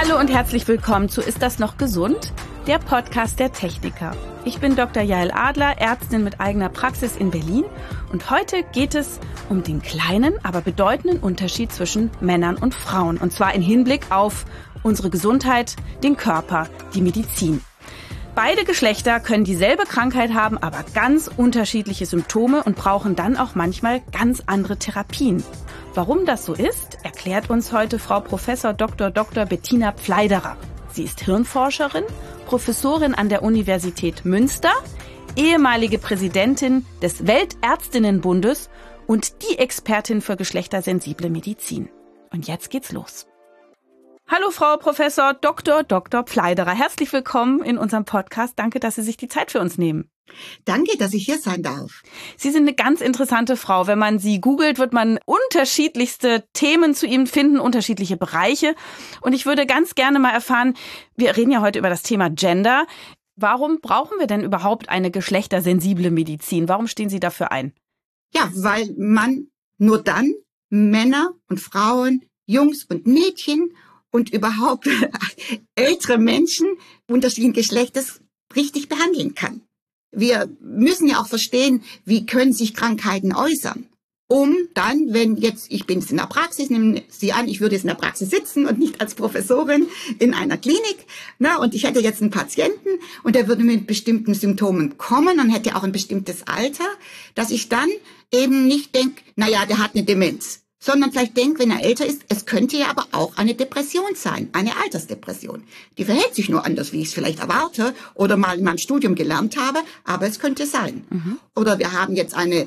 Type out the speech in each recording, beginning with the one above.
Hallo und herzlich willkommen zu Ist das noch gesund? Der Podcast der Techniker. Ich bin Dr. Jael Adler, Ärztin mit eigener Praxis in Berlin und heute geht es um den kleinen, aber bedeutenden Unterschied zwischen Männern und Frauen. Und zwar im Hinblick auf unsere Gesundheit, den Körper, die Medizin. Beide Geschlechter können dieselbe Krankheit haben, aber ganz unterschiedliche Symptome und brauchen dann auch manchmal ganz andere Therapien. Warum das so ist, erklärt uns heute Frau Prof. Dr. Bettina Pfleiderer. Sie ist Hirnforscherin, Professorin an der Universität Münster, ehemalige Präsidentin des Weltärztinnenbundes und die Expertin für geschlechtersensible Medizin. Und jetzt geht's los. Hallo Frau Professor Dr. Pfleiderer, herzlich willkommen in unserem Podcast. Danke, dass Sie sich die Zeit für uns nehmen. Danke, dass ich hier sein darf. Sie sind eine ganz interessante Frau. Wenn man Sie googelt, wird man unterschiedlichste Themen zu Ihnen finden, unterschiedliche Bereiche. Und ich würde ganz gerne mal erfahren, wir reden ja heute über das Thema Gender. Warum brauchen wir denn überhaupt eine geschlechtersensible Medizin? Warum stehen Sie dafür ein? Ja, weil man nur dann Männer und Frauen, Jungs und Mädchen und überhaupt ältere Menschen unterschiedlichen Geschlechtes richtig behandeln kann. Wir müssen ja auch verstehen, wie können sich Krankheiten äußern, um dann, wenn jetzt, ich bin jetzt in der Praxis, nehmen Sie an, ich würde jetzt in der Praxis sitzen und nicht als Professorin in einer Klinik, und ich hätte jetzt einen Patienten und der würde mit bestimmten Symptomen kommen und hätte auch ein bestimmtes Alter, dass ich dann eben nicht denke, der hat eine Demenz, sondern vielleicht denkt, wenn er älter ist, es könnte ja aber auch eine Depression sein, eine Altersdepression. Die verhält sich nur anders, wie ich es vielleicht erwarte oder mal in meinem Studium gelernt habe, aber es könnte sein. Oder wir haben jetzt eine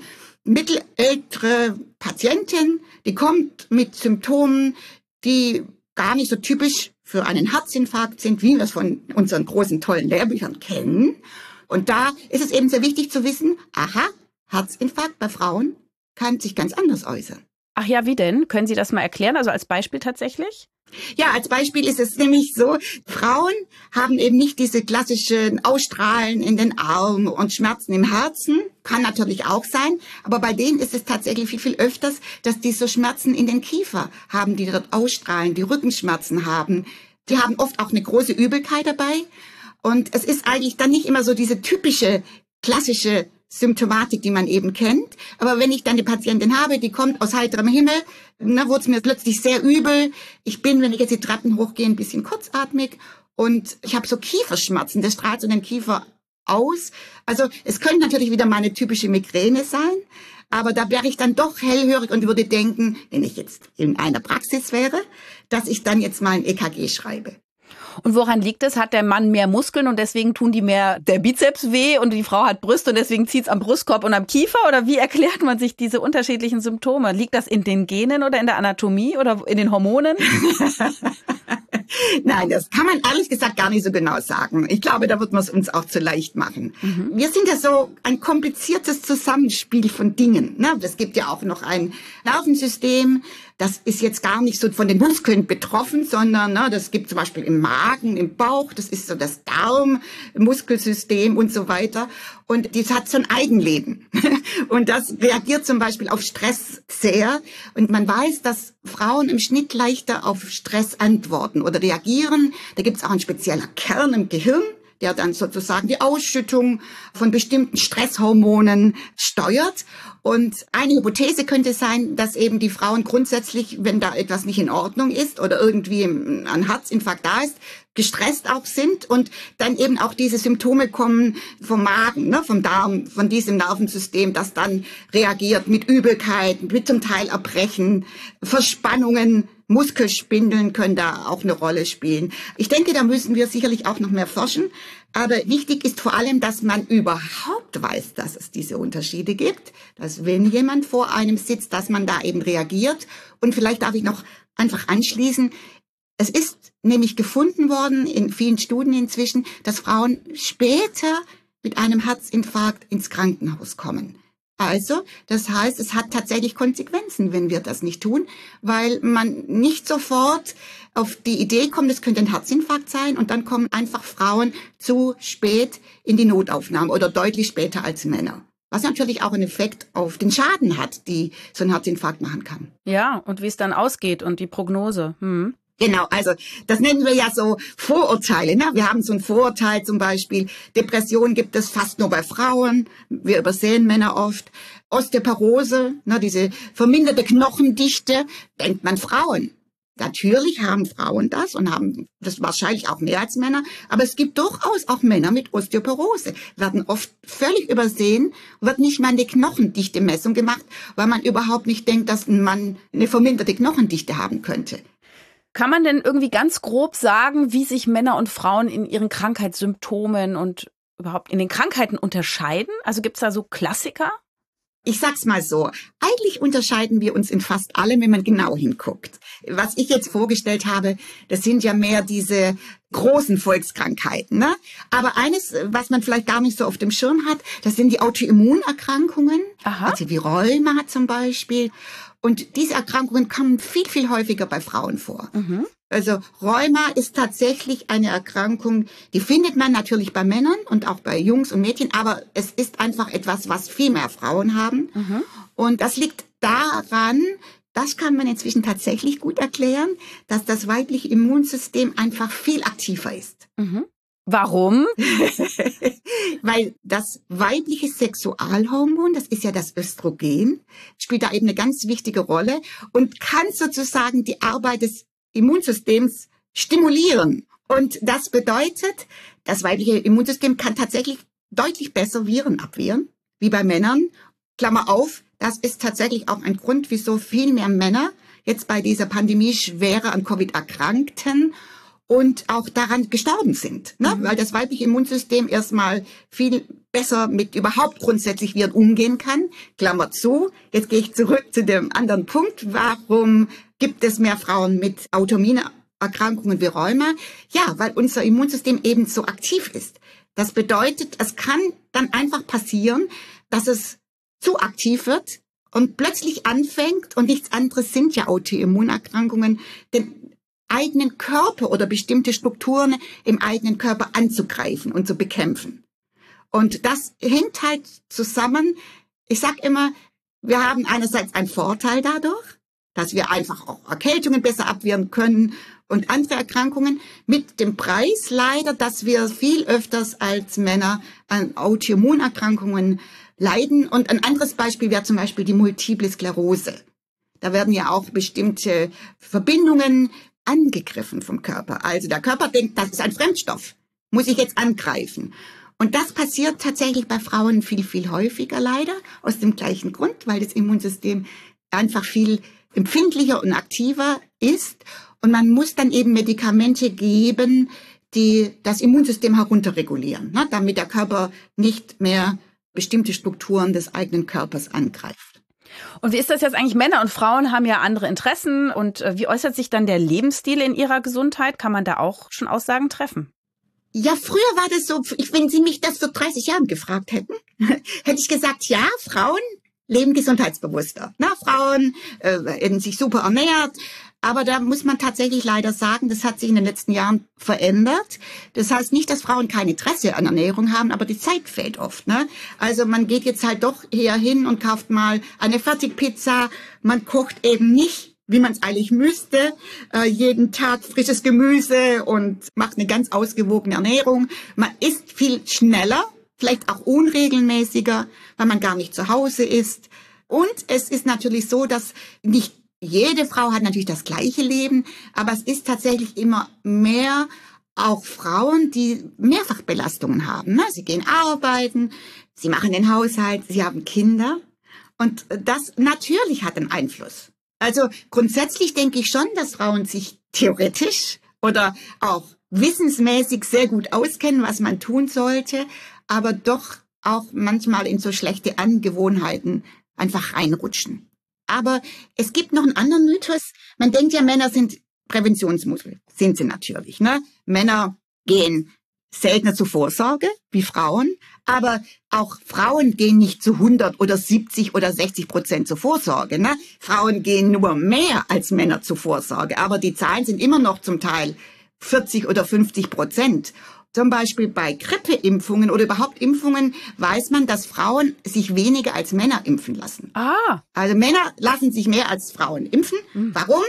mittelältere Patientin, die kommt mit Symptomen, die gar nicht so typisch für einen Herzinfarkt sind, wie wir es von unseren großen, tollen Lehrbüchern kennen. Und da ist es eben sehr wichtig zu wissen, Herzinfarkt bei Frauen kann sich ganz anders äußern. Ach ja, wie denn? Können Sie das mal erklären? Also als Beispiel tatsächlich? Ja, als Beispiel ist es nämlich so, Frauen haben eben nicht diese klassischen Ausstrahlen in den Armen und Schmerzen im Herzen. Kann natürlich auch sein, aber bei denen ist es tatsächlich viel öfters, dass die so Schmerzen in den Kiefer haben, die dort ausstrahlen, die Rückenschmerzen haben. Die haben oft auch eine große Übelkeit dabei. Und es ist eigentlich dann nicht immer so diese typische, klassische Symptomatik, die man eben kennt. Aber wenn ich dann eine Patientin habe, die kommt aus heiterem Himmel, wurde es mir plötzlich sehr übel. Ich bin, wenn ich jetzt die Treppen hochgehe, ein bisschen kurzatmig und ich habe so Kieferschmerzen. Das strahlt so den Kiefer aus. Also es könnte natürlich wieder meine typische Migräne sein, aber da wäre ich dann doch hellhörig und würde denken, wenn ich jetzt in einer Praxis wäre, dass ich dann jetzt mal ein EKG schreibe. Und woran liegt es? Hat der Mann mehr Muskeln und deswegen tun die mehr der Bizeps weh und die Frau hat Brüste und deswegen zieht's am Brustkorb und am Kiefer? Oder wie erklärt man sich diese unterschiedlichen Symptome? Liegt das in den Genen oder in der Anatomie oder in den Hormonen? Nein, das kann man ehrlich gesagt gar nicht so genau sagen. Ich glaube, da wird man es uns auch zu leicht machen. Wir sind ja so ein kompliziertes Zusammenspiel von Dingen. Es gibt ja auch noch ein Nervensystem. Das ist jetzt gar nicht so von den Muskeln betroffen, sondern das gibt zum Beispiel im Magen, im Bauch. Das ist so das Darmmuskelsystem und so weiter. Und das hat so ein Eigenleben. Und das reagiert zum Beispiel auf Stress sehr. Und man weiß, dass Frauen im Schnitt leichter auf Stress antworten oder reagieren. Da gibt es auch einen speziellen Kern im Gehirn, der dann sozusagen die Ausschüttung von bestimmten Stresshormonen steuert. Und eine Hypothese könnte sein, dass eben die Frauen grundsätzlich, wenn da etwas nicht in Ordnung ist oder irgendwie ein Herzinfarkt da ist, gestresst auch sind und dann eben auch diese Symptome kommen vom Magen, vom Darm, von diesem Nervensystem, das dann reagiert mit Übelkeit, mit zum Teil Erbrechen, Verspannungen, Muskelspindeln können da auch eine Rolle spielen. Ich denke, da müssen wir sicherlich auch noch mehr forschen. Aber wichtig ist vor allem, dass man überhaupt weiß, dass es diese Unterschiede gibt, dass wenn jemand vor einem sitzt, dass man da eben reagiert. Und vielleicht darf ich noch einfach anschließen, es ist nämlich gefunden worden in vielen Studien inzwischen, dass Frauen später mit einem Herzinfarkt ins Krankenhaus kommen. Also, das heißt, es hat tatsächlich Konsequenzen, wenn wir das nicht tun, weil man nicht sofort auf die Idee kommt, es könnte ein Herzinfarkt sein und dann kommen einfach Frauen zu spät in die Notaufnahme oder deutlich später als Männer. Was natürlich auch einen Effekt auf den Schaden hat, die so ein Herzinfarkt machen kann. Ja, und wie es dann ausgeht und die Prognose. Genau, also das nennen wir ja so Vorurteile. Ne? Wir haben so ein Vorurteil zum Beispiel, Depression gibt es fast nur bei Frauen, wir übersehen Männer oft. Osteoporose, ne, diese verminderte Knochendichte, denkt man Frauen. Natürlich haben Frauen das und haben das wahrscheinlich auch mehr als Männer, aber es gibt durchaus auch Männer mit Osteoporose, werden oft völlig übersehen, wird nicht mal eine Knochendichte-Messung gemacht, weil man überhaupt nicht denkt, dass ein Mann eine verminderte Knochendichte haben könnte. Kann man denn irgendwie ganz grob sagen, wie sich Männer und Frauen in ihren Krankheitssymptomen und überhaupt in den Krankheiten unterscheiden? Also gibt's da so Klassiker? Ich sag's mal so, eigentlich unterscheiden wir uns in fast allem, wenn man genau hinguckt. Was ich jetzt vorgestellt habe, das sind ja mehr diese großen Volkskrankheiten, ne? Aber eines, was man vielleicht gar nicht so auf dem Schirm hat, das sind die Autoimmunerkrankungen, also wie Rheuma zum Beispiel. Und diese Erkrankungen kommen viel, viel häufiger bei Frauen vor. Mhm. Also Rheuma ist tatsächlich eine Erkrankung, die findet man natürlich bei Männern und auch bei Jungs und Mädchen, aber es ist einfach etwas, was viel mehr Frauen haben. Mhm. Und das liegt daran, das kann man inzwischen tatsächlich gut erklären, dass das weibliche Immunsystem einfach viel aktiver ist. Mhm. Warum? Weil das weibliche Sexualhormon, das ist ja das Östrogen, spielt da eben eine ganz wichtige Rolle und kann sozusagen die Arbeit des Immunsystems stimulieren. Und das bedeutet, das weibliche Immunsystem kann tatsächlich deutlich besser Viren abwehren, wie bei Männern. Klammer auf, das ist tatsächlich auch ein Grund, wieso viel mehr Männer jetzt bei dieser Pandemie schwerer an Covid erkrankten und auch daran gestorben sind, ne? Weil das weibliche Immunsystem erstmal viel besser mit überhaupt grundsätzlich Viren umgehen kann. Klammer zu. Jetzt gehe ich zurück zu dem anderen Punkt. Warum gibt es mehr Frauen mit Autoimmunerkrankungen wie Rheuma? Ja, weil unser Immunsystem eben so aktiv ist. Das bedeutet, es kann dann einfach passieren, dass es zu aktiv wird und plötzlich anfängt, und nichts anderes sind ja Autoimmunerkrankungen, den eigenen Körper oder bestimmte Strukturen im eigenen Körper anzugreifen und zu bekämpfen. Und das hängt halt zusammen. Ich sag immer, wir haben einerseits einen Vorteil dadurch, dass wir einfach auch Erkältungen besser abwehren können und andere Erkrankungen, mit dem Preis leider, dass wir viel öfters als Männer an Autoimmunerkrankungen leiden. Und ein anderes Beispiel wäre zum Beispiel die Multiple Sklerose. Da werden ja auch bestimmte Verbindungen angegriffen vom Körper. Also der Körper denkt, das ist ein Fremdstoff, muss ich jetzt angreifen. Und das passiert tatsächlich bei Frauen viel, viel häufiger leider, aus dem gleichen Grund, weil das Immunsystem einfach viel empfindlicher und aktiver ist. Und man muss dann eben Medikamente geben, die das Immunsystem herunterregulieren, ne, damit der Körper nicht mehr bestimmte Strukturen des eigenen Körpers angreift. Und wie ist das jetzt eigentlich? Männer und Frauen haben ja andere Interessen. Und wie äußert sich dann der Lebensstil in ihrer Gesundheit? Kann man da auch schon Aussagen treffen? Ja, früher war das so, wenn Sie mich das vor 30 Jahren gefragt hätten, hätte ich gesagt, ja, Frauen leben gesundheitsbewusster. Na, Frauen hätten sich super ernährt. Aber da muss man tatsächlich leider sagen, das hat sich in den letzten Jahren verändert. Das heißt nicht, dass Frauen kein Interesse an Ernährung haben, aber die Zeit fehlt oft, ne? Also man geht jetzt halt doch eher hin und kauft mal eine Fertigpizza. Man kocht eben nicht, wie man es eigentlich müsste, jeden Tag frisches Gemüse und macht eine ganz ausgewogene Ernährung. Man isst viel schneller, vielleicht auch unregelmäßiger, weil man gar nicht zu Hause ist. Und es ist natürlich so, dass nicht jede Frau hat natürlich das gleiche Leben, aber es ist tatsächlich immer mehr auch Frauen, die Mehrfachbelastungen haben. Ne? Sie gehen arbeiten, sie machen den Haushalt, sie haben Kinder. Und das natürlich hat einen Einfluss. Also grundsätzlich denke ich schon, dass Frauen sich theoretisch oder auch wissensmäßig sehr gut auskennen, was man tun sollte, aber doch auch manchmal in so schlechte Angewohnheiten einfach reinrutschen. Aber es gibt noch einen anderen Mythos. Man denkt ja, Männer sind Präventionsmuskel. Sind sie natürlich, ne? Männer gehen seltener zur Vorsorge wie Frauen, aber auch Frauen gehen nicht zu 100 oder 70 oder 60% zur Vorsorge, ne? Frauen gehen nur mehr als Männer zur Vorsorge, aber die Zahlen sind immer noch zum Teil 40 oder 50%. Zum Beispiel bei Grippeimpfungen oder überhaupt Impfungen weiß man, dass Frauen sich weniger als Männer impfen lassen. Ah. Also Männer lassen sich mehr als Frauen impfen. Warum?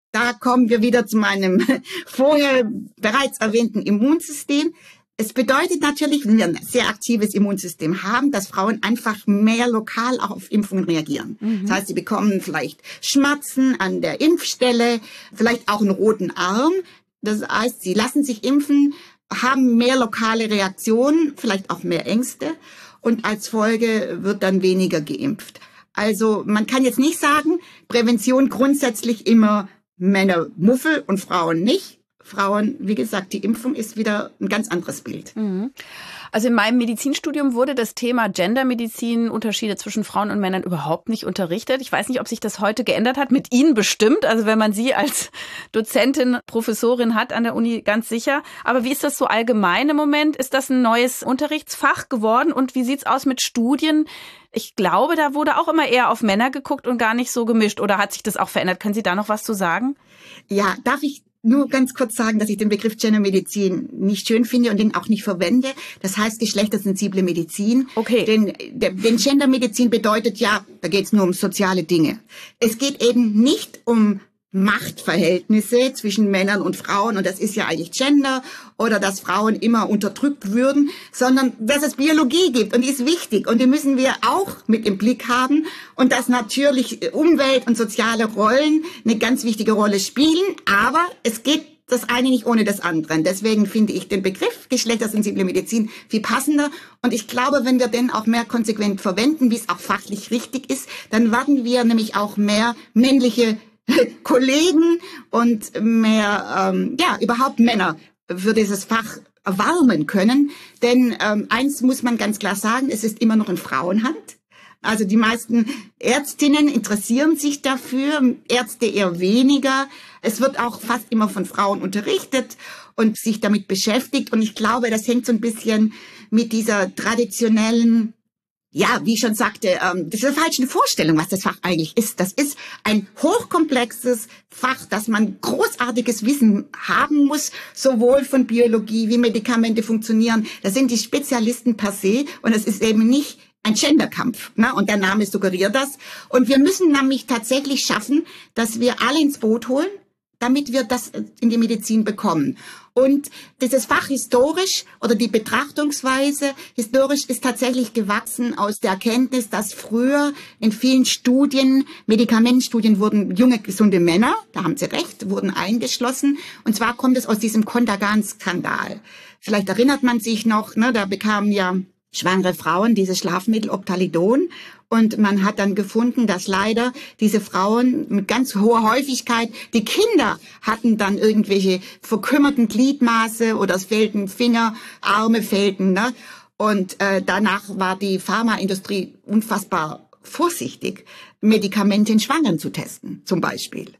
Da kommen wir wieder zu meinem vorher bereits erwähnten Immunsystem. Es bedeutet natürlich, wenn wir ein sehr aktives Immunsystem haben, dass Frauen einfach mehr lokal auch auf Impfungen reagieren. Das heißt, sie bekommen vielleicht Schmerzen an der Impfstelle, vielleicht auch einen roten Arm. Das heißt, sie lassen sich impfen, haben mehr lokale Reaktionen, vielleicht auch mehr Ängste und als Folge wird dann weniger geimpft. Also man kann jetzt nicht sagen, Prävention grundsätzlich immer Männer Muffel und Frauen nicht. Frauen, wie gesagt, die Impfung ist wieder ein ganz anderes Bild. Also in meinem Medizinstudium wurde das Thema Gendermedizin, Unterschiede zwischen Frauen und Männern überhaupt nicht unterrichtet. Ich weiß nicht, ob sich das heute geändert hat. Mit Ihnen bestimmt. Also wenn man Sie als Dozentin, Professorin hat an der Uni, ganz sicher. Aber wie ist das so allgemein im Moment? Ist das ein neues Unterrichtsfach geworden? Und wie sieht's aus mit Studien? Ich glaube, da wurde auch immer eher auf Männer geguckt und gar nicht so gemischt. Oder hat sich das auch verändert? Können Sie da noch was zu sagen? Ja, darf ich nur ganz kurz sagen, dass ich den Begriff Gendermedizin nicht schön finde und den auch nicht verwende. Das heißt geschlechtersensible Medizin. Okay. Denn Gendermedizin bedeutet ja, da geht es nur um soziale Dinge. Es geht eben nicht um Machtverhältnisse zwischen Männern und Frauen, und das ist ja eigentlich Gender, oder dass Frauen immer unterdrückt würden, sondern dass es Biologie gibt und die ist wichtig und die müssen wir auch mit im Blick haben und dass natürlich Umwelt und soziale Rollen eine ganz wichtige Rolle spielen, aber es geht das eine nicht ohne das andere. Deswegen finde ich den Begriff geschlechtersensible Medizin viel passender und ich glaube, wenn wir den auch mehr konsequent verwenden, wie es auch fachlich richtig ist, dann werden wir nämlich auch mehr männliche Kollegen und mehr, überhaupt Männer für dieses Fach erwarmen können. Denn eins muss man ganz klar sagen, es ist immer noch in Frauenhand. Also die meisten Ärztinnen interessieren sich dafür, Ärzte eher weniger. Es wird auch fast immer von Frauen unterrichtet und sich damit beschäftigt. Und ich glaube, das hängt so ein bisschen mit dieser traditionellen, ja, wie ich schon sagte, diese falsche Vorstellung, was das Fach eigentlich ist. Das ist ein hochkomplexes Fach, dass man großartiges Wissen haben muss, sowohl von Biologie, wie Medikamente funktionieren. Das sind die Spezialisten per se und es ist eben nicht ein Genderkampf, ne? Und der Name suggeriert das. Und wir müssen nämlich tatsächlich schaffen, dass wir alle ins Boot holen, damit wir das in die Medizin bekommen. Und dieses Fach historisch oder die Betrachtungsweise historisch ist tatsächlich gewachsen aus der Erkenntnis, dass früher in vielen Studien, Medikamentenstudien wurden junge, gesunde Männer, da haben Sie recht, wurden eingeschlossen. Und zwar kommt es aus diesem Contergan-Skandal. Vielleicht erinnert man sich noch, ne, da bekamen ja schwangere Frauen dieses Schlafmittel Optalidon. Und man hat dann gefunden, dass leider diese Frauen mit ganz hoher Häufigkeit, die Kinder hatten dann irgendwelche verkümmerten Gliedmaße oder es fehlten Finger, Arme fehlten, ne? Und danach war die Pharmaindustrie unfassbar vorsichtig, Medikamente in Schwangeren zu testen, zum Beispiel.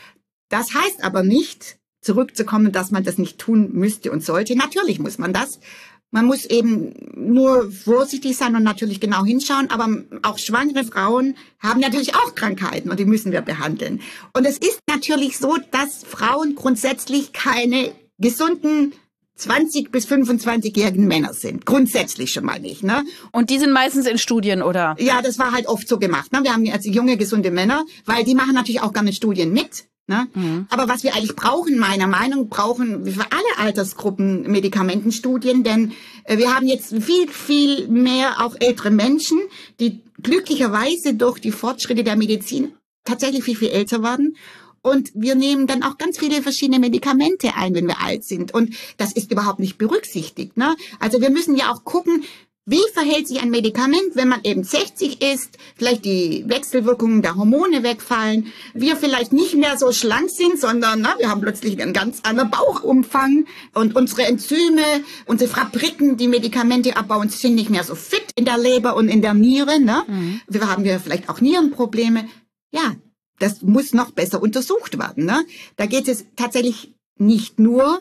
Das heißt aber nicht, zurückzukommen, dass man das nicht tun müsste und sollte. Natürlich muss man das. Man muss eben nur vorsichtig sein und natürlich genau hinschauen, aber auch schwangere Frauen haben natürlich auch Krankheiten und die müssen wir behandeln. Und es ist natürlich so, dass Frauen grundsätzlich keine gesunden 20- bis 25-jährigen Männer sind. Grundsätzlich schon mal nicht, ne? Und die sind meistens in Studien, oder? Ja, das war halt oft so gemacht, ne? Wir haben jetzt junge, gesunde Männer, weil die machen natürlich auch gerne Studien mit. Ne? Aber was wir eigentlich brauchen, meiner Meinung, brauchen wir für alle Altersgruppen Medikamentenstudien, denn wir haben jetzt viel, viel mehr auch ältere Menschen, die glücklicherweise durch die Fortschritte der Medizin tatsächlich viel, viel älter werden. Und wir nehmen dann auch ganz viele verschiedene Medikamente ein, wenn wir alt sind. Und das ist überhaupt nicht berücksichtigt. Ne? Also wir müssen ja auch gucken, wie verhält sich ein Medikament, wenn man eben 60 ist, vielleicht die Wechselwirkungen der Hormone wegfallen, wir vielleicht nicht mehr so schlank sind, sondern wir haben plötzlich einen ganz anderen Bauchumfang und unsere Enzyme, unsere Fabriken, die Medikamente abbauen, sind nicht mehr so fit in der Leber und in der Niere. Ne? Wir haben ja vielleicht auch Nierenprobleme. Ja, das muss noch besser untersucht werden. Ne? Da geht es tatsächlich nicht nur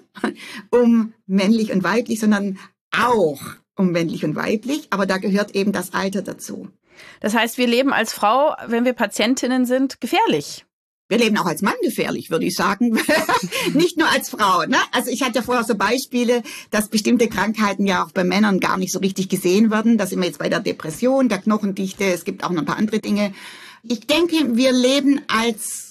um männlich und weiblich, sondern auch um männlich und weiblich, aber da gehört eben das Alter dazu. Das heißt, wir leben als Frau, wenn wir Patientinnen sind, gefährlich. Wir leben auch als Mann gefährlich, würde ich sagen. Nicht nur als Frau. Ne? Also ich hatte ja vorher so Beispiele, dass bestimmte Krankheiten ja auch bei Männern gar nicht so richtig gesehen werden. Da sind wir jetzt bei der Depression, der Knochendichte. Es gibt auch noch ein paar andere Dinge. Ich denke, wir leben als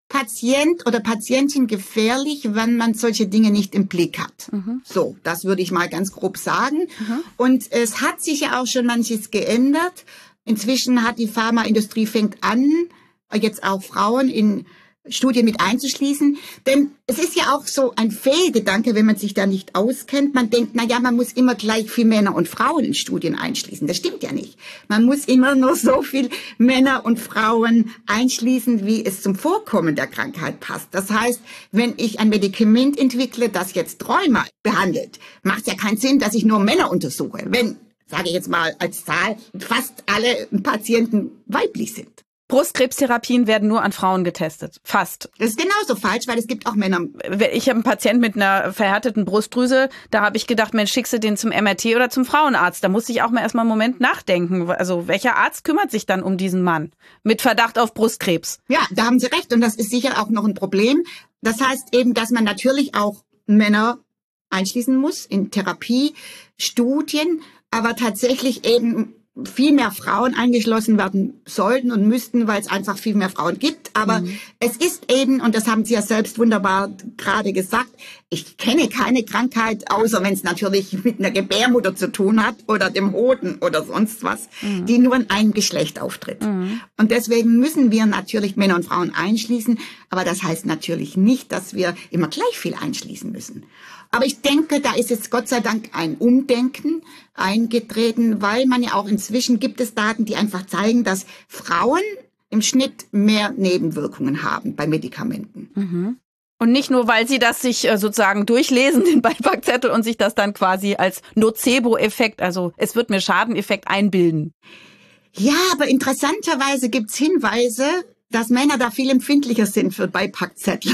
Patient oder Patientin gefährlich, wenn man solche Dinge nicht im Blick hat. So, das würde ich mal ganz grob sagen. Und es hat sich ja auch schon manches geändert. Inzwischen hat die Pharmaindustrie fängt an, jetzt auch Frauen in Studien mit einzuschließen. Denn es ist ja auch so ein Fehlgedanke, wenn man sich da nicht auskennt. Man denkt, na ja, man muss immer gleich viel Männer und Frauen in Studien einschließen. Das stimmt ja nicht. Man muss immer nur so viel Männer und Frauen einschließen, wie es zum Vorkommen der Krankheit passt. Das heißt, wenn ich ein Medikament entwickle, das jetzt Rheuma behandelt, macht es ja keinen Sinn, dass ich nur Männer untersuche. Wenn, sage ich jetzt mal als Zahl, fast alle Patienten weiblich sind. Brustkrebstherapien werden nur an Frauen getestet. Fast. Das ist genauso falsch, weil es gibt auch Männer. Ich habe einen Patienten mit einer verhärteten Brustdrüse. Da habe ich gedacht, Mensch, schickst du den zum MRT oder zum Frauenarzt? Da musste ich auch mal erstmal einen Moment nachdenken. Also welcher Arzt kümmert sich dann um diesen Mann mit Verdacht auf Brustkrebs? Ja, da haben Sie recht. Und das ist sicher auch noch ein Problem. Das heißt eben, dass man natürlich auch Männer einschließen muss in Therapiestudien, aber tatsächlich eben viel mehr Frauen eingeschlossen werden sollten und müssten, weil es einfach viel mehr Frauen gibt. Aber es ist eben, und das haben Sie ja selbst wunderbar gerade gesagt, ich kenne keine Krankheit, außer wenn es natürlich mit einer Gebärmutter zu tun hat oder dem Hoden oder sonst was, die nur in einem Geschlecht auftritt. Und deswegen müssen wir natürlich Männer und Frauen einschließen. Aber das heißt natürlich nicht, dass wir immer gleich viel einschließen müssen. Aber ich denke, da ist jetzt Gott sei Dank ein Umdenken eingetreten, weil man ja auch inzwischen gibt es Daten, die einfach zeigen, dass Frauen im Schnitt mehr Nebenwirkungen haben bei Medikamenten. Und nicht nur, weil sie das sich sozusagen durchlesen, den Beipackzettel, und sich das dann quasi als Nocebo-Effekt, also es wird mir Schadeneffekt einbilden. Ja, aber interessanterweise gibt's Hinweise, dass Männer da viel empfindlicher sind für Beipackzettel.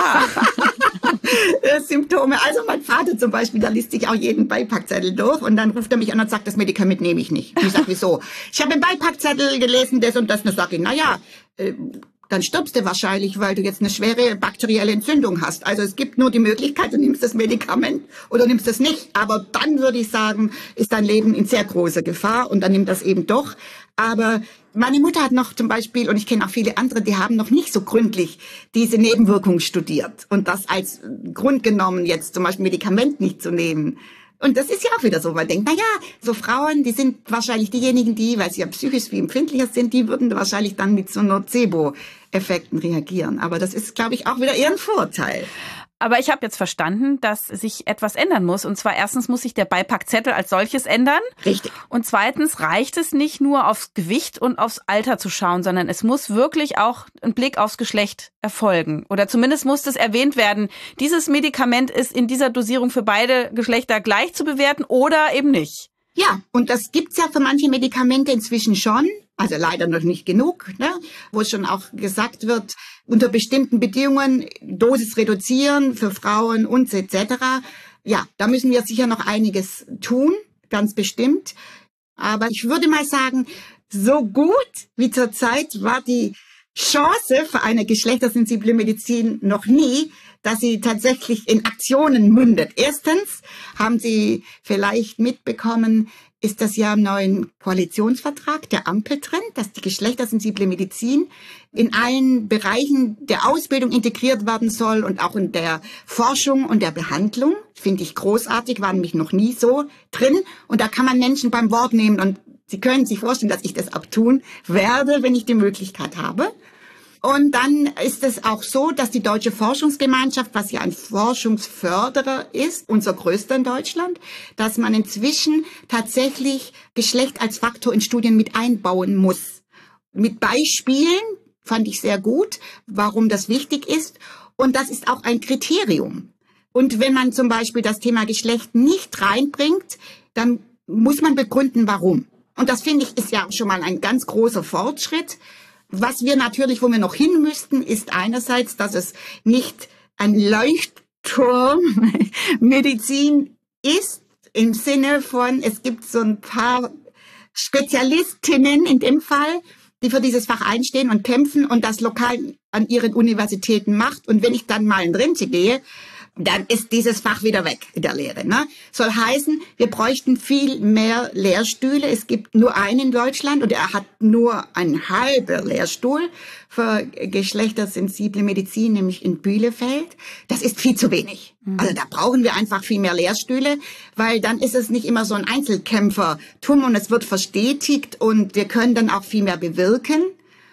Symptome. Also mein Vater zum Beispiel, der liest sich auch jeden Beipackzettel durch und dann ruft er mich an und sagt, das Medikament nehme ich nicht. Ich sage, wieso? Ich habe im Beipackzettel gelesen, das und das. Und dann sage ich, naja, dann stirbst du wahrscheinlich, weil du jetzt eine schwere bakterielle Entzündung hast. Also es gibt nur die Möglichkeit, du nimmst das Medikament oder nimmst es nicht. Aber dann würde ich sagen, ist dein Leben in sehr großer Gefahr und dann nimm das eben doch. Aber meine Mutter hat noch zum Beispiel, und ich kenne auch viele andere, die haben noch nicht so gründlich diese Nebenwirkungen studiert und das als Grund genommen, jetzt zum Beispiel Medikament nicht zu nehmen. Und das ist ja auch wieder so, man denkt, na ja, so Frauen, die sind wahrscheinlich diejenigen, die, weil sie ja psychisch viel empfindlicher sind, die würden wahrscheinlich dann mit so Nocebo-Effekten reagieren. Aber das ist, glaube ich, auch wieder eher ein Vorteil. Aber ich habe jetzt verstanden, dass sich etwas ändern muss. Und zwar erstens muss sich der Beipackzettel als solches ändern. Richtig. Und zweitens reicht es nicht nur aufs Gewicht und aufs Alter zu schauen, sondern es muss wirklich auch ein Blick aufs Geschlecht erfolgen. Oder zumindest muss es erwähnt werden, dieses Medikament ist in dieser Dosierung für beide Geschlechter gleich zu bewerten oder eben nicht. Ja, und das gibt's ja für manche Medikamente inzwischen schon. Also leider noch nicht genug, ne? Wo schon auch gesagt wird, unter bestimmten Bedingungen Dosis reduzieren für Frauen und etc. Ja, da müssen wir sicher noch einiges tun, ganz bestimmt. Aber ich würde mal sagen, so gut wie zurzeit war die Chance für eine geschlechtersensible Medizin noch nie, dass sie tatsächlich in Aktionen mündet. Erstens haben Sie vielleicht mitbekommen, ist das ja im neuen Koalitionsvertrag der Ampel drin, dass die geschlechtersensible Medizin in allen Bereichen der Ausbildung integriert werden soll und auch in der Forschung und der Behandlung. Finde ich großartig, war nämlich noch nie so drin. Und da kann man Menschen beim Wort nehmen und Sie können sich vorstellen, dass ich das auch tun werde, wenn ich die Möglichkeit habe. Und dann ist es auch so, dass die Deutsche Forschungsgemeinschaft, was ja ein Forschungsförderer ist, unser größter in Deutschland, dass man inzwischen tatsächlich Geschlecht als Faktor in Studien mit einbauen muss. Mit Beispielen fand ich sehr gut, warum das wichtig ist. Und das ist auch ein Kriterium. Und wenn man zum Beispiel das Thema Geschlecht nicht reinbringt, dann muss man begründen, warum. Und das finde ich ist ja schon mal ein ganz großer Fortschritt. Was wir natürlich, wo wir noch hin müssten, ist einerseits, dass es nicht ein Leuchtturmmedizin ist, im Sinne von, es gibt so ein paar Spezialistinnen in dem Fall, die für dieses Fach einstehen und kämpfen und das lokal an ihren Universitäten macht. Und wenn ich dann mal in Rente gehe, dann ist dieses Fach wieder weg in der Lehre. Ne? Soll heißen, wir bräuchten viel mehr Lehrstühle. Es gibt nur einen in Deutschland und er hat nur einen halben Lehrstuhl für geschlechtersensible Medizin, nämlich in Bielefeld. Das ist viel zu wenig. Also da brauchen wir einfach viel mehr Lehrstühle, weil dann ist es nicht immer so ein Einzelkämpfertum und es wird verstetigt und wir können dann auch viel mehr bewirken.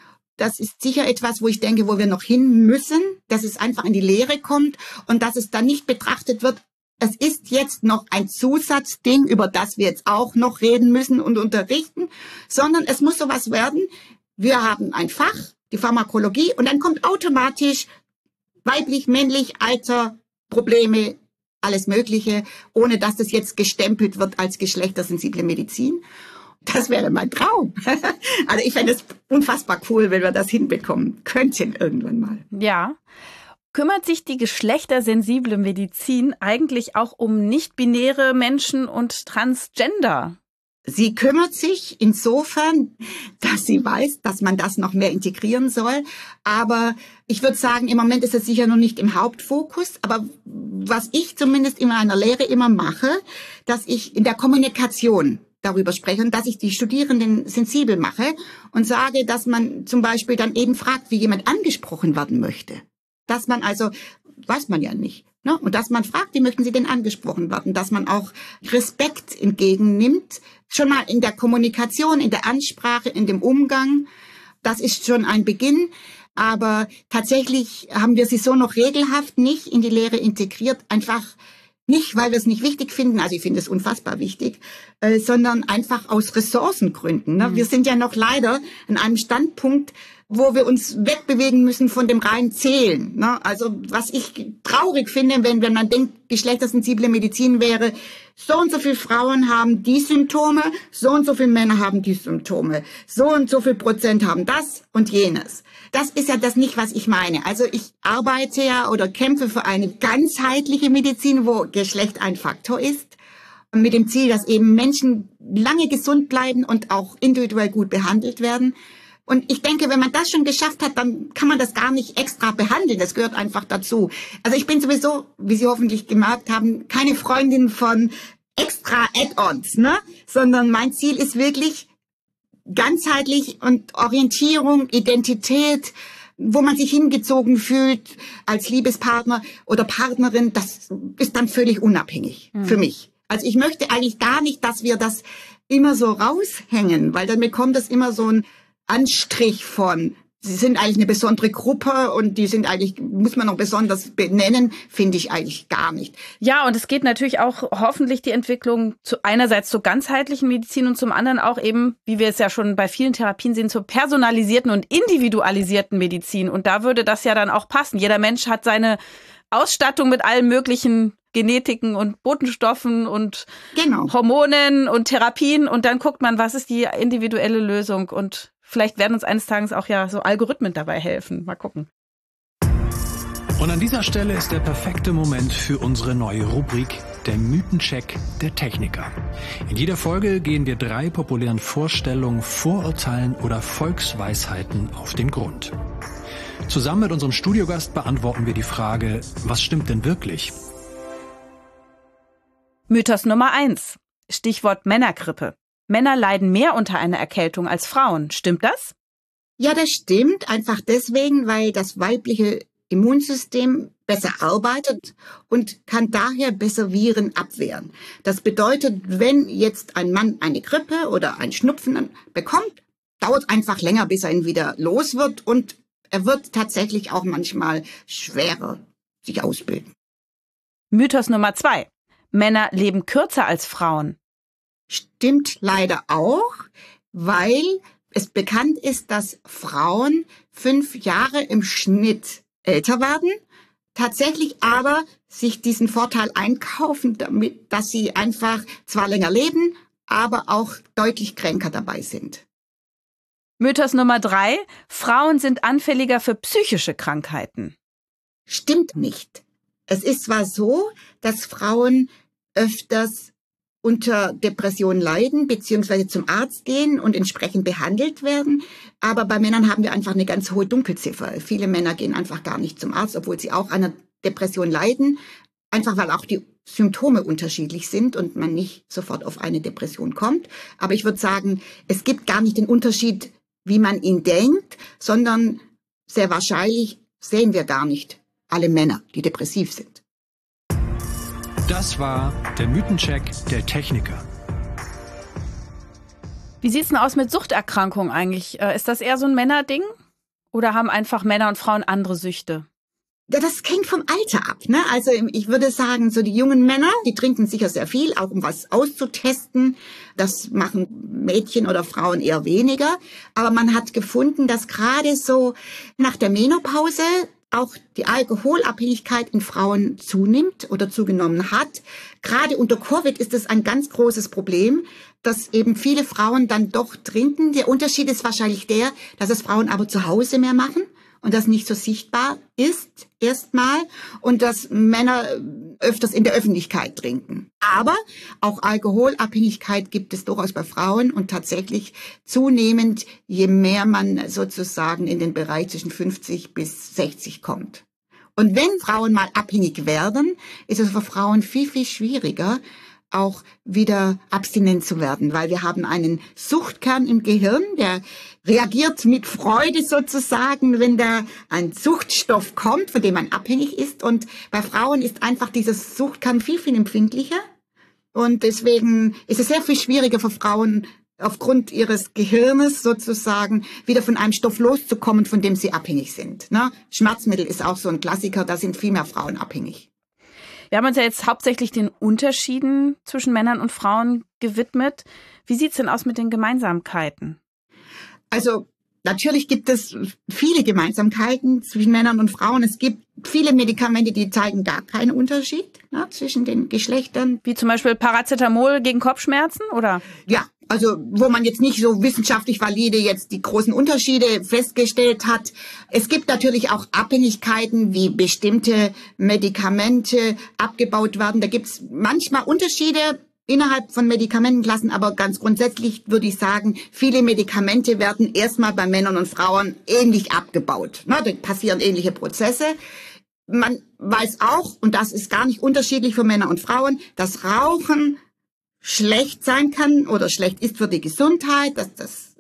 Das ist sicher etwas, wo ich denke, wo wir noch hin müssen, dass es einfach in die Lehre kommt und dass es dann nicht betrachtet wird, es ist jetzt noch ein Zusatzding, über das wir jetzt auch noch reden müssen und unterrichten, sondern es muss sowas werden, wir haben ein Fach, die Pharmakologie, und dann kommt automatisch weiblich, männlich, Alter, Probleme, alles Mögliche, ohne dass das jetzt gestempelt wird als geschlechtersensible Medizin. Das wäre mein Traum. Also ich fände es unfassbar cool, wenn wir das hinbekommen könnten irgendwann mal. Ja. Kümmert sich die geschlechtersensible Medizin eigentlich auch um nicht-binäre Menschen und Transgender? Sie kümmert sich insofern, dass sie weiß, dass man das noch mehr integrieren soll. Aber ich würde sagen, im Moment ist es sicher noch nicht im Hauptfokus. Aber was ich zumindest in meiner Lehre immer mache, dass ich in der Kommunikation darüber spreche und dass ich die Studierenden sensibel mache und sage, dass man zum Beispiel dann eben fragt, wie jemand angesprochen werden möchte. Dass man also, weiß man ja nicht, ne? Und dass man fragt, wie möchten Sie denn angesprochen werden? Dass man auch Respekt entgegennimmt, schon mal in der Kommunikation, in der Ansprache, in dem Umgang. Das ist schon ein Beginn. Aber tatsächlich haben wir sie so noch regelhaft nicht in die Lehre integriert, einfach nicht, weil wir es nicht wichtig finden, also ich finde es unfassbar wichtig, sondern einfach aus Ressourcengründen. Ne? Wir sind ja noch leider an einem Standpunkt, wo wir uns wegbewegen müssen von dem reinen Zählen. Ne? Also was ich traurig finde, wenn man denkt, geschlechtersensible Medizin wäre, so und so viele Frauen haben die Symptome, so und so viele Männer haben die Symptome, so und so viel Prozent haben das und jenes. Das ist ja das nicht, was ich meine. Also ich arbeite ja oder kämpfe für eine ganzheitliche Medizin, wo Geschlecht ein Faktor ist, mit dem Ziel, dass eben Menschen lange gesund bleiben und auch individuell gut behandelt werden. Und ich denke, wenn man das schon geschafft hat, dann kann man das gar nicht extra behandeln. Das gehört einfach dazu. Also ich bin sowieso, wie Sie hoffentlich gemerkt haben, keine Freundin von extra Add-ons, ne? Sondern mein Ziel ist wirklich ganzheitlich und Orientierung, Identität, wo man sich hingezogen fühlt als Liebespartner oder Partnerin, das ist dann völlig unabhängig für mich. Also ich möchte eigentlich gar nicht, dass wir das immer so raushängen, weil dann bekommt das immer so ein Anstrich von, sie sind eigentlich eine besondere Gruppe und die sind eigentlich, muss man noch besonders benennen, finde ich eigentlich gar nicht. Ja, und es geht natürlich auch hoffentlich die Entwicklung zu einerseits zur ganzheitlichen Medizin und zum anderen auch eben, wie wir es ja schon bei vielen Therapien sehen, zur personalisierten und individualisierten Medizin. Und da würde das ja dann auch passen. Jeder Mensch hat seine Ausstattung mit allen möglichen Genetiken und Botenstoffen und Hormonen und Therapien und dann guckt man, was ist die individuelle Lösung und vielleicht werden uns eines Tages auch ja so Algorithmen dabei helfen. Mal gucken. Und an dieser Stelle ist der perfekte Moment für unsere neue Rubrik, der Mythencheck der Techniker. In jeder Folge gehen wir 3 populären Vorstellungen, Vorurteilen oder Volksweisheiten auf den Grund. Zusammen mit unserem Studiogast beantworten wir die Frage, was stimmt denn wirklich? Mythos Nummer 1. Stichwort Männergrippe. Männer leiden mehr unter einer Erkältung als Frauen. Stimmt das? Ja, das stimmt. Einfach deswegen, weil das weibliche Immunsystem besser arbeitet und kann daher besser Viren abwehren. Das bedeutet, wenn jetzt ein Mann eine Grippe oder einen Schnupfen bekommt, dauert einfach länger, bis er ihn wieder los wird und er wird tatsächlich auch manchmal schwerer sich ausbilden. Mythos Nummer 2. Männer leben kürzer als Frauen. Stimmt leider auch, weil es bekannt ist, dass Frauen 5 Jahre im Schnitt älter werden, tatsächlich aber sich diesen Vorteil einkaufen, damit, dass sie einfach zwar länger leben, aber auch deutlich kränker dabei sind. Mythos Nummer 3. Frauen sind anfälliger für psychische Krankheiten. Stimmt nicht. Es ist zwar so, dass Frauen öfters unter Depressionen leiden, beziehungsweise zum Arzt gehen und entsprechend behandelt werden. Aber bei Männern haben wir einfach eine ganz hohe Dunkelziffer. Viele Männer gehen einfach gar nicht zum Arzt, obwohl sie auch an einer Depression leiden. einfach weil auch die Symptome unterschiedlich sind und man nicht sofort auf eine Depression kommt. Aber ich würde sagen, es gibt gar nicht den Unterschied, wie man ihn denkt, sondern sehr wahrscheinlich sehen wir gar nicht alle Männer, die depressiv sind. Das war der Mythencheck der Techniker. Wie sieht's denn aus mit Suchterkrankungen eigentlich? Ist das eher so ein Männerding? Oder haben einfach Männer und Frauen andere Süchte? Ja, das hängt vom Alter ab, ne? Also ich würde sagen, so die jungen Männer, die trinken sicher sehr viel, auch um was auszutesten. Das machen Mädchen oder Frauen eher weniger. Aber man hat gefunden, dass gerade so nach der Menopause auch die Alkoholabhängigkeit in Frauen zunimmt oder zugenommen hat. Gerade unter Covid ist es ein ganz großes Problem, dass eben viele Frauen dann doch trinken. Der Unterschied ist wahrscheinlich der, dass es Frauen aber zu Hause mehr machen und das nicht so sichtbar ist erstmal und dass Männer öfters in der Öffentlichkeit trinken. Aber auch Alkoholabhängigkeit gibt es durchaus bei Frauen und tatsächlich zunehmend, je mehr man sozusagen in den Bereich zwischen 50 bis 60 kommt. Und wenn Frauen mal abhängig werden, ist es für Frauen viel, viel schwieriger, auch wieder abstinent zu werden, weil wir haben einen Suchtkern im Gehirn, der reagiert mit Freude sozusagen, wenn da ein Suchtstoff kommt, von dem man abhängig ist. Und bei Frauen ist einfach dieses Suchtkern viel, viel empfindlicher. Und deswegen ist es sehr viel schwieriger für Frauen, aufgrund ihres Gehirnes sozusagen wieder von einem Stoff loszukommen, von dem sie abhängig sind. Ne? Schmerzmittel ist auch so ein Klassiker, da sind viel mehr Frauen abhängig. Wir haben uns ja jetzt hauptsächlich den Unterschieden zwischen Männern und Frauen gewidmet. Wie sieht's denn aus mit den Gemeinsamkeiten? Also natürlich gibt es viele Gemeinsamkeiten zwischen Männern und Frauen. Es gibt viele Medikamente, die zeigen gar keinen Unterschied zwischen den Geschlechtern. Wie zum Beispiel Paracetamol gegen Kopfschmerzen, oder? Ja, also wo man jetzt nicht so wissenschaftlich valide jetzt die großen Unterschiede festgestellt hat. Es gibt natürlich auch Abhängigkeiten, wie bestimmte Medikamente abgebaut werden. Da gibt's manchmal Unterschiede innerhalb von Medikamentenklassen, aber ganz grundsätzlich würde ich sagen, viele Medikamente werden erstmal bei Männern und Frauen ähnlich abgebaut. Da passieren ähnliche Prozesse. Man weiß auch, und das ist gar nicht unterschiedlich für Männer und Frauen, dass Rauchen schlecht sein kann oder schlecht ist für die Gesundheit, dass das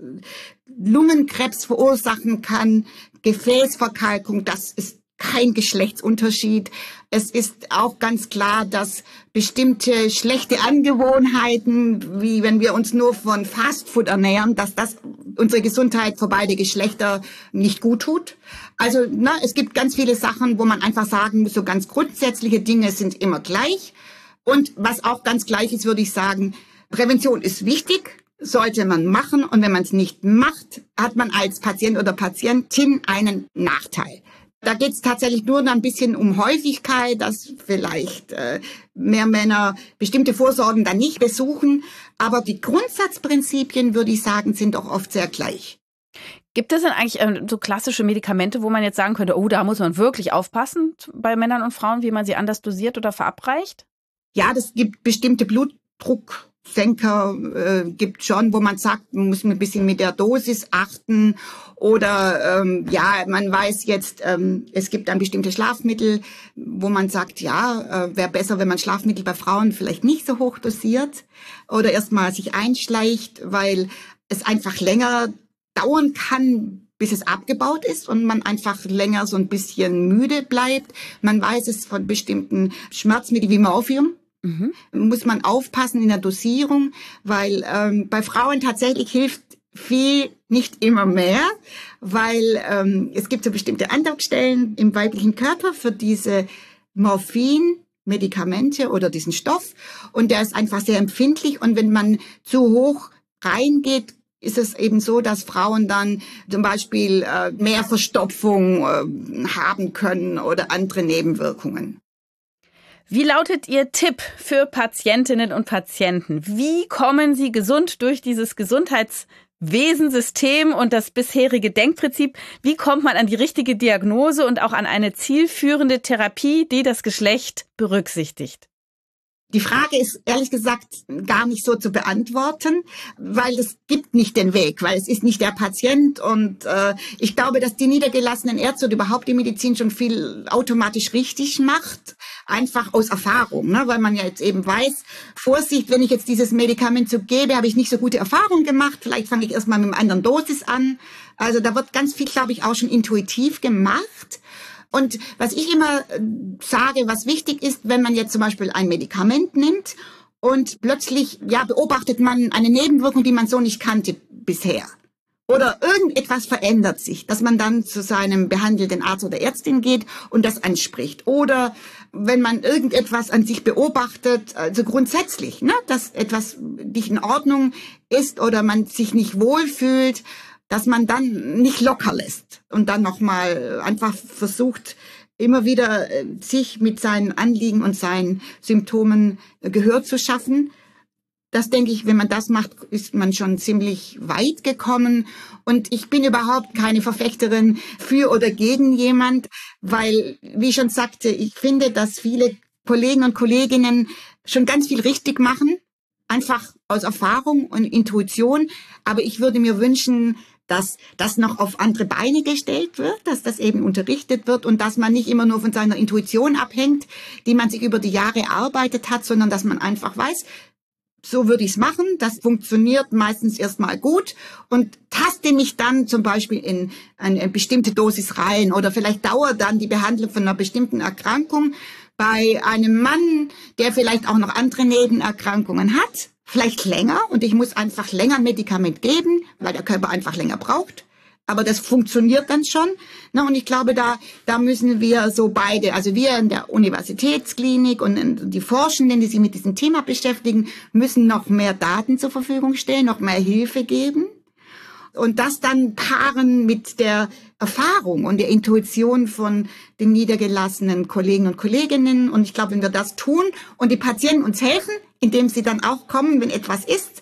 Lungenkrebs verursachen kann, Gefäßverkalkung, das ist kein Geschlechtsunterschied. Es ist auch ganz klar, dass bestimmte schlechte Angewohnheiten, wie wenn wir uns nur von Fastfood ernähren, dass das unsere Gesundheit für beide Geschlechter nicht gut tut. Also es gibt ganz viele Sachen, wo man einfach sagen muss, so ganz grundsätzliche Dinge sind immer gleich. Und was auch ganz gleich ist, würde ich sagen, Prävention ist wichtig, sollte man machen. Und wenn man es nicht macht, hat man als Patient oder Patientin einen Nachteil. Da geht es tatsächlich nur ein bisschen um Häufigkeit, dass vielleicht mehr Männer bestimmte Vorsorgen dann nicht besuchen. Aber die Grundsatzprinzipien, würde ich sagen, sind doch oft sehr gleich. Gibt es denn eigentlich so klassische Medikamente, wo man jetzt sagen könnte, oh, da muss man wirklich aufpassen bei Männern und Frauen, wie man sie anders dosiert oder verabreicht? Ja, das gibt bestimmte Blutdrucksenker, gibt schon, wo man sagt, man muss ein bisschen mit der Dosis achten. Oder man weiß jetzt, es gibt dann bestimmte Schlafmittel, wo man sagt, wäre besser, wenn man Schlafmittel bei Frauen vielleicht nicht so hoch dosiert oder erstmal sich einschleicht, weil es einfach länger dauern kann, bis es abgebaut ist und man einfach länger so ein bisschen müde bleibt. Man weiß es von bestimmten Schmerzmitteln wie Morphium. Muss man aufpassen in der Dosierung, weil bei Frauen tatsächlich hilft viel nicht immer mehr, weil es gibt so bestimmte Andockstellen im weiblichen Körper für diese Morphin-Medikamente oder diesen Stoff und der ist einfach sehr empfindlich und wenn man zu hoch reingeht, ist es eben so, dass Frauen dann zum Beispiel mehr Verstopfung haben können oder andere Nebenwirkungen. Wie lautet Ihr Tipp für Patientinnen und Patienten? Wie kommen sie gesund durch dieses Gesundheitswesensystem und das bisherige Denkprinzip? Wie kommt man an die richtige Diagnose und auch an eine zielführende Therapie, die das Geschlecht berücksichtigt? Die Frage ist ehrlich gesagt gar nicht so zu beantworten, weil es gibt nicht den Weg, weil es ist nicht der Patient und ich glaube, dass die niedergelassenen Ärzte und überhaupt die Medizin schon viel automatisch richtig macht. einfach aus Erfahrung, ne? Weil man ja jetzt eben weiß, Vorsicht, wenn ich jetzt dieses Medikament so gebe, habe ich nicht so gute Erfahrungen gemacht. Vielleicht fange ich erstmal mit einer anderen Dosis an. Also da wird ganz viel, glaube ich, auch schon intuitiv gemacht. Und was ich immer sage, was wichtig ist, wenn man jetzt zum Beispiel ein Medikament nimmt und plötzlich beobachtet man eine Nebenwirkung, die man so nicht kannte bisher. Oder irgendetwas verändert sich, dass man dann zu seinem behandelnden Arzt oder Ärztin geht und das anspricht. Oder wenn man irgendetwas an sich beobachtet, also grundsätzlich, ne, dass etwas nicht in Ordnung ist oder man sich nicht wohlfühlt, dass man dann nicht locker lässt und dann nochmal einfach versucht, immer wieder sich mit seinen Anliegen und seinen Symptomen Gehör zu schaffen. Das denke ich, wenn man das macht, ist man schon ziemlich weit gekommen. Und ich bin überhaupt keine Verfechterin für oder gegen jemand, weil, wie ich schon sagte, ich finde, dass viele Kollegen und Kolleginnen schon ganz viel richtig machen, einfach aus Erfahrung und Intuition. Aber ich würde mir wünschen, dass das noch auf andere Beine gestellt wird, dass das eben unterrichtet wird und dass man nicht immer nur von seiner Intuition abhängt, die man sich über die Jahre erarbeitet hat, sondern dass man einfach weiß, so würde ich es machen, das funktioniert meistens erstmal gut und taste mich dann zum Beispiel in eine bestimmte Dosis rein oder vielleicht dauert dann die Behandlung von einer bestimmten Erkrankung bei einem Mann, der vielleicht auch noch andere Nebenerkrankungen hat, vielleicht länger und ich muss einfach länger ein Medikament geben, weil der Körper einfach länger braucht. Aber das funktioniert dann schon. Und ich glaube, da müssen wir so beide, also wir in der Universitätsklinik und die Forschenden, die sich mit diesem Thema beschäftigen, müssen noch mehr Daten zur Verfügung stellen, noch mehr Hilfe geben. Und das dann paaren mit der Erfahrung und der Intuition von den niedergelassenen Kollegen und Kolleginnen. Und ich glaube, wenn wir das tun und die Patienten uns helfen, indem sie dann auch kommen, wenn etwas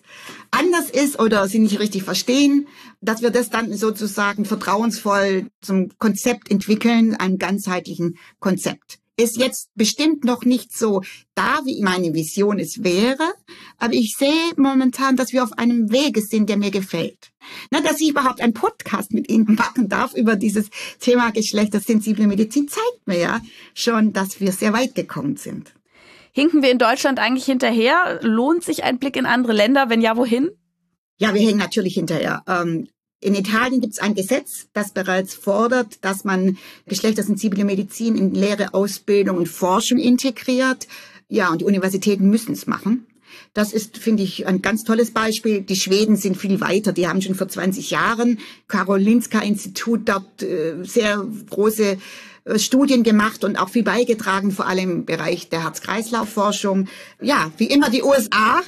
anders ist oder sie nicht richtig verstehen, dass wir das dann sozusagen vertrauensvoll zum Konzept entwickeln, einem ganzheitlichen Konzept. Ist jetzt bestimmt noch nicht so da, wie meine Vision es wäre, aber ich sehe momentan, dass wir auf einem Wege sind, der mir gefällt. Dass ich überhaupt einen Podcast mit Ihnen machen darf über dieses Thema geschlechtersensible Medizin, zeigt mir ja schon, dass wir sehr weit gekommen sind. Hinken wir in Deutschland eigentlich hinterher? Lohnt sich ein Blick in andere Länder? Wenn ja, wohin? Ja, wir hängen natürlich hinterher. In Italien gibt es ein Gesetz, das bereits fordert, dass man geschlechtersensible Medizin in Lehre, Ausbildung und Forschung integriert. Ja, und die Universitäten müssen es machen. Das ist, finde ich, ein ganz tolles Beispiel. Die Schweden sind viel weiter. Die haben schon vor 20 Jahren Karolinska-Institut dort sehr große Studien gemacht und auch viel beigetragen, vor allem im Bereich der Herz-Kreislauf-Forschung. Ja, wie immer die USA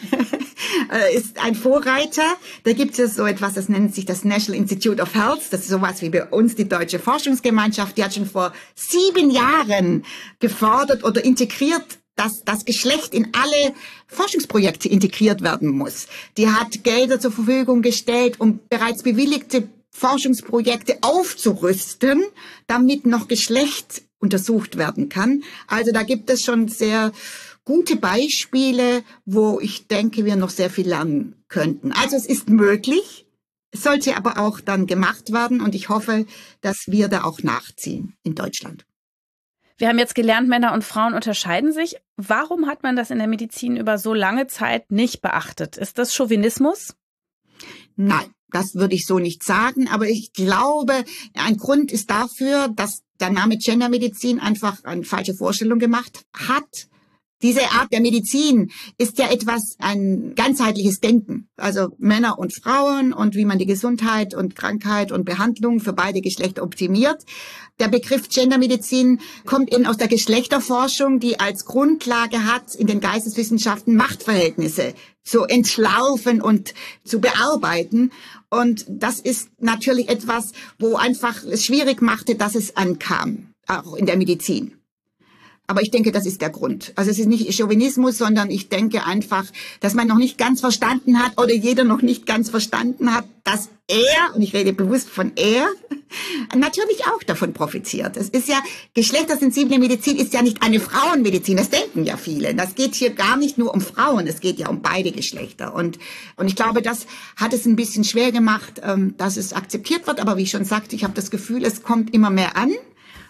ist ein Vorreiter. Da gibt es so etwas, das nennt sich das National Institute of Health. Das ist sowas wie bei uns die Deutsche Forschungsgemeinschaft. Die hat schon vor 7 Jahren gefordert oder integriert, dass das Geschlecht in alle Forschungsprojekte integriert werden muss. Die hat Gelder zur Verfügung gestellt, um bereits bewilligte Forschungsprojekte aufzurüsten, damit noch Geschlecht untersucht werden kann. Also da gibt es schon sehr gute Beispiele, wo ich denke, wir noch sehr viel lernen könnten. Also es ist möglich, es sollte aber auch dann gemacht werden und ich hoffe, dass wir da auch nachziehen in Deutschland. Wir haben jetzt gelernt, Männer und Frauen unterscheiden sich. Warum hat man das in der Medizin über so lange Zeit nicht beachtet? Ist das Chauvinismus? Nein. Das würde ich so nicht sagen, aber ich glaube, ein Grund ist dafür, dass der Name Gendermedizin einfach eine falsche Vorstellung gemacht hat. Diese Art der Medizin ist ja ein ganzheitliches Denken. Also Männer und Frauen und wie man die Gesundheit und Krankheit und Behandlung für beide Geschlechter optimiert. Der Begriff Gendermedizin kommt eben aus der Geschlechterforschung, die als Grundlage hat, in den Geisteswissenschaften Machtverhältnisse zu entlarven und zu bearbeiten. Und das ist natürlich etwas, wo einfach es schwierig machte, dass es ankam, auch in der Medizin. Aber ich denke, das ist der Grund. Also es ist nicht Chauvinismus, sondern ich denke einfach, dass man noch nicht ganz verstanden hat oder jeder noch nicht ganz verstanden hat, dass er, und ich rede bewusst von er, natürlich auch davon profitiert. Es ist ja, geschlechtersensible Medizin ist ja nicht eine Frauenmedizin, das denken ja viele. Das geht hier gar nicht nur um Frauen, es geht ja um beide Geschlechter. Und ich glaube, das hat es ein bisschen schwer gemacht, dass es akzeptiert wird. Aber wie ich schon sagte, ich habe das Gefühl, es kommt immer mehr an.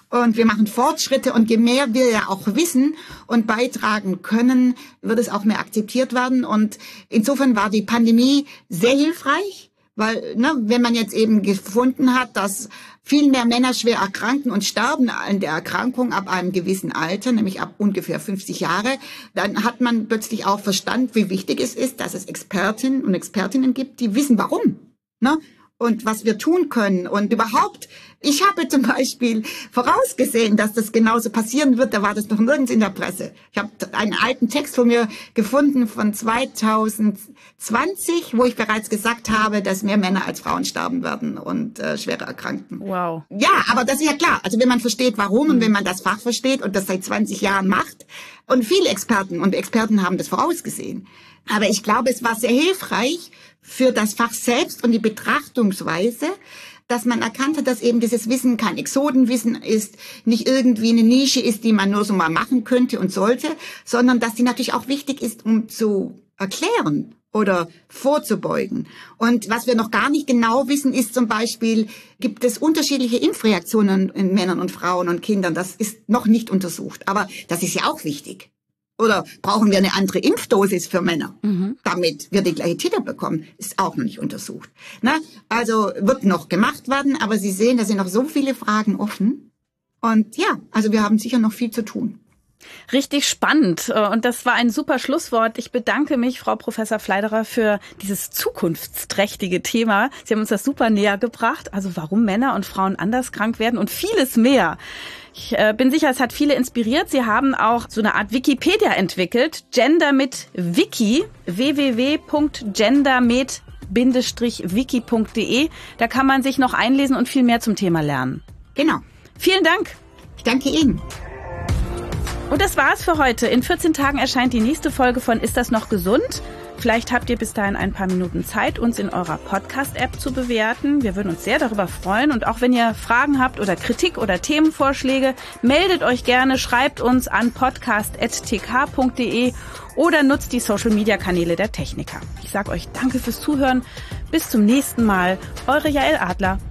und wir machen Fortschritte und je mehr wir ja auch wissen und beitragen können, wird es auch mehr akzeptiert werden. Und insofern war die Pandemie sehr hilfreich, weil wenn man jetzt eben gefunden hat, dass viel mehr Männer schwer erkranken und sterben an der Erkrankung ab einem gewissen Alter, nämlich ab ungefähr 50 Jahre, dann hat man plötzlich auch verstanden, wie wichtig es ist, dass es Expertinnen und Expertinnen gibt, die wissen, warum, und was wir tun können. Und überhaupt, ich habe zum Beispiel vorausgesehen, dass das genauso passieren wird. Da war das noch nirgends in der Presse. Ich habe einen alten Text von mir gefunden von 2020, wo ich bereits gesagt habe, dass mehr Männer als Frauen sterben werden und schwere erkranken. Wow. Ja, aber das ist ja klar. Also wenn man versteht, warum und wenn man das Fach versteht und das seit 20 Jahren macht. Und viele Experten und Experten haben das vorausgesehen. Aber ich glaube, es war sehr hilfreich für das Fach selbst und die Betrachtungsweise, dass man erkannt hat, dass eben dieses Wissen kein Exodenwissen ist, nicht irgendwie eine Nische ist, die man nur so mal machen könnte und sollte, sondern dass die natürlich auch wichtig ist, um zu erklären oder vorzubeugen. Und was wir noch gar nicht genau wissen, ist zum Beispiel, gibt es unterschiedliche Impfreaktionen in Männern und Frauen und Kindern. Das ist noch nicht untersucht, aber das ist ja auch wichtig. Oder brauchen wir eine andere Impfdosis für Männer, damit wir die gleiche Titel bekommen? Ist auch noch nicht untersucht. Also wird noch gemacht werden, aber Sie sehen, da sind noch so viele Fragen offen. Und ja, also wir haben sicher noch viel zu tun. Richtig spannend. Und das war ein super Schlusswort. Ich bedanke mich, Frau Professor Pfleiderer, für dieses zukunftsträchtige Thema. Sie haben uns das super näher gebracht. Also warum Männer und Frauen anders krank werden und vieles mehr. Ich bin sicher, es hat viele inspiriert. Sie haben auch so eine Art Wikipedia entwickelt. Gender mit Wiki, www.gendermed-wiki.de. Da kann man sich noch einlesen und viel mehr zum Thema lernen. Genau. Vielen Dank. Ich danke Ihnen. Und das war's für heute. In 14 Tagen erscheint die nächste Folge von Ist das noch gesund? Vielleicht habt ihr bis dahin ein paar Minuten Zeit, uns in eurer Podcast-App zu bewerten. Wir würden uns sehr darüber freuen. Und auch wenn ihr Fragen habt oder Kritik oder Themenvorschläge, meldet euch gerne, schreibt uns an podcast@tk.de oder nutzt die Social-Media-Kanäle der Techniker. Ich sage euch danke fürs Zuhören. Bis zum nächsten Mal. Eure Jael Adler.